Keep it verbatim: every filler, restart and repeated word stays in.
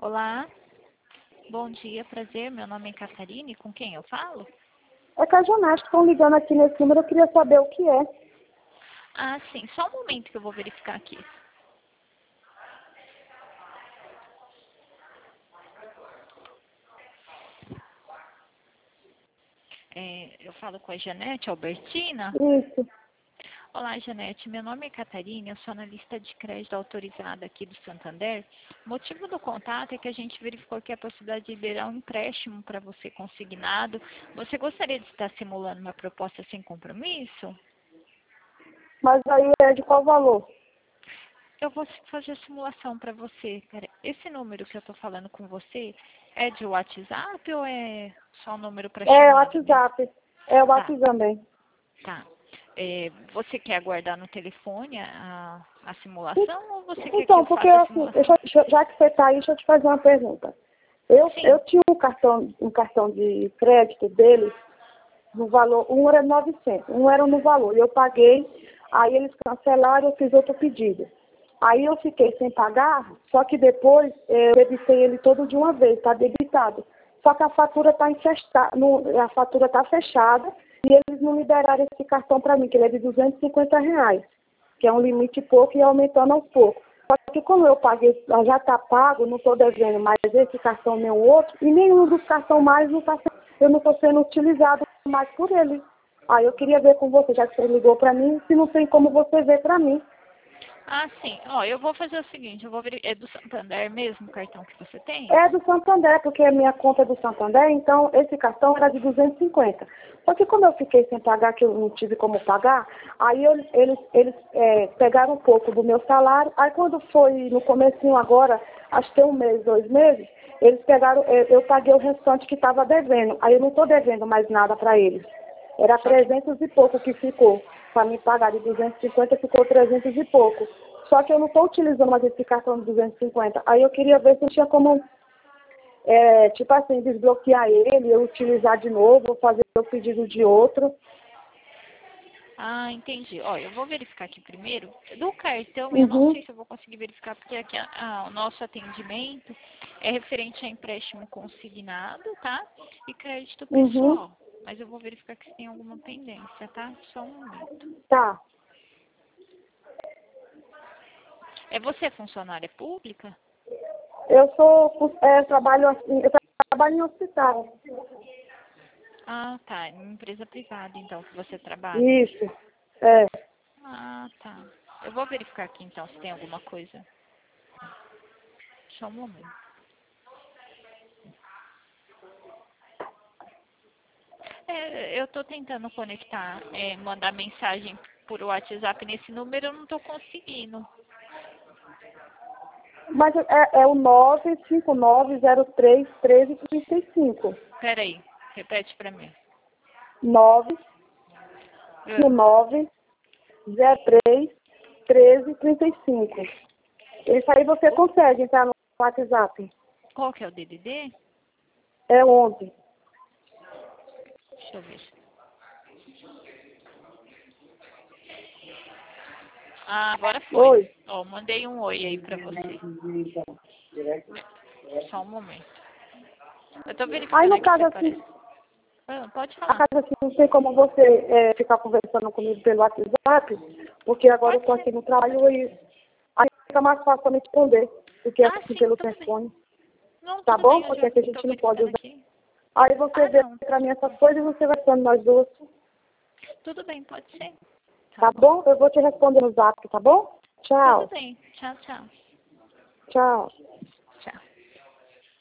Olá, bom dia, prazer. Meu nome é Catarine. Com quem eu falo? É que a Janete estão ligando aqui nesse número, eu queria saber o que é. Ah, sim. Só um momento que eu vou verificar aqui. É, eu falo com a Janete Albertina. Isso. Olá, Janete. Meu nome é Catarina, eu sou analista de crédito autorizada aqui do Santander. O motivo do contato é que a gente verificou que a possibilidade de liberar um empréstimo para você consignado. Você gostaria de estar simulando uma proposta sem compromisso? Mas aí é de qual valor? Eu vou fazer a simulação para você. Pera, esse número que eu estou falando com você é de WhatsApp ou é só um número para É o chamada mesmo? WhatsApp. É o Tá, WhatsApp também. tá. É, você quer aguardar no telefone a, a simulação ou você quer que Então, eu porque faça a assim, simulação? deixa, deixa- já que você está aí, deixa eu te fazer uma pergunta. Eu, Sim. eu tinha um cartão, um cartão de crédito deles, no valor, um era novecentos, um era no valor, e eu paguei, aí eles cancelaram, eu fiz outro pedido. Aí eu fiquei sem pagar, só que depois eh, eu debitei ele todo de uma vez, está debitado. Só que a fatura está a fatura está fechada e eles não liberaram esse cartão para mim, que ele é de duzentos e cinquenta reais, que é um limite pouco e aumentando aos poucos. Só que como eu paguei, já está pago, não estou devendo mais esse cartão nem o outro, e nenhum dos cartões mais não está sendo, eu não estou sendo utilizado mais por ele. Aí eu queria ver com você, já que você ligou para mim, se não tem como você ver para mim. Ah, sim. Ó, eu vou fazer o seguinte, eu vou ver, é do Santander mesmo o cartão que você tem? É do Santander, porque a minha conta é do Santander, então esse cartão era de duzentos e cinquenta. Só que como eu fiquei sem pagar, que eu não tive como pagar, aí eu- eles, eles é, pegaram um pouco do meu salário, aí quando foi no comecinho agora, acho que tem um mês, dois meses, eles pegaram, é, eu paguei o restante que estava devendo. Aí eu não estou devendo mais nada para eles. Era Só que, trezentos e pouco que ficou. Para me pagar de duzentos e cinquenta ficou trezentos e pouco. Só que eu não estou utilizando mais esse cartão de duzentos e cinquenta. Aí eu queria ver se tinha como, é, tipo assim, desbloquear ele, eu utilizar de novo, fazer o pedido de outro. ah, entendi. Ó, eu vou verificar aqui primeiro. Do cartão, eu não Uhum, sei se eu vou conseguir verificar, porque aqui ah, o nosso atendimento é referente a empréstimo consignado, tá? E crédito uhum, pessoal. Mas eu vou verificar que se tem alguma pendência, tá? Só um momento. tá. É você funcionária pública? Eu sou, é, trabalho assim, eu trabalho em hospital. Ah, tá. É uma empresa privada, então, que você trabalha. Isso, é. Ah, tá. Eu vou verificar aqui, então, se tem alguma coisa. Só um momento. É, eu estou tentando conectar, é, mandar mensagem por WhatsApp nesse número, eu não estou conseguindo. Mas é, é o nove cinco nove zero três um três três cinco. Peraí, repete para mim. nove cinco Ah, nove zero três um três três cinco. Esse aí você consegue entrar no WhatsApp. qual que é o D D D? É onze. Deixa eu ver. Ah, agora foi. Oi. Ó, mandei um oi aí para você. Só um momento. Eu estou Aí verificando no aqui se caso aparece. assim, Ah, pode a falar. casa assim, não tem como você é, ficar conversando comigo pelo WhatsApp, porque agora eu Pode estou ser. aqui no trabalho e aí fica mais fácil pra me responder do que Ah, assim sim, pelo tudo bem. telefone. Não, Tá tudo bom? bem, eu Porque já aqui a estou gente não pode verificando usar. aqui. Aí você Ah, vê não. pra mim essas coisas e você vai falando nós duas. Tudo bem, pode ser. Tá Tá bom. bom? Eu vou te responder no zap, tá bom? Tudo Tchau. bem. Tchau, tchau. Tchau.